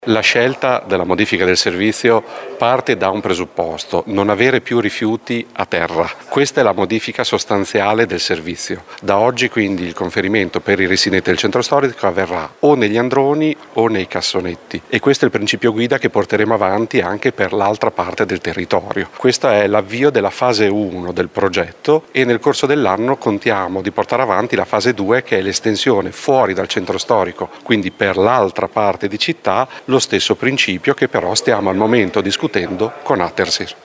La scelta della modifica del servizio parte da un presupposto: non avere più rifiuti a terra. Questa è la modifica sostanziale del servizio. Da oggi quindi il conferimento per i residenti del centro storico avverrà o negli androni o nei cassonetti, e questo è il principio guida che porteremo avanti anche per l'altra parte del territorio. Questo è l'avvio della fase 1 del progetto e nel corso dell'anno contiamo di portare avanti la fase 2, che è l'estensione fuori dal centro storico, quindi per l'altra parte di città, lo stesso principio che però stiamo al momento discutendo con Atersys.